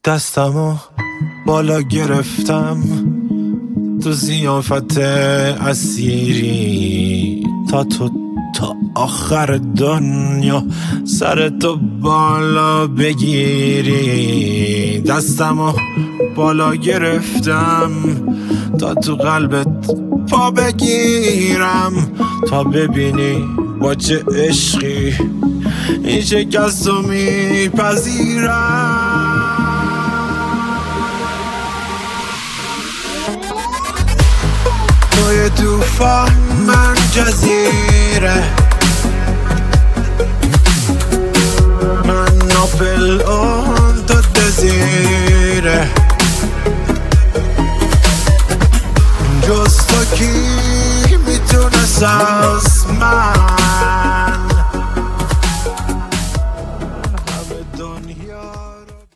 دستمو بالا گرفتم تو ضیافت اسیری تا آخر دنیا سرتو بالا بگیری. دستمو بالا گرفتم تا تو قلبت پا بگیرم تا ببینی با چه عشقی این شکست رو میپذیرم. توی توفان من جزیره، من ناپل اون تو دزیره، جز تو کی میتونه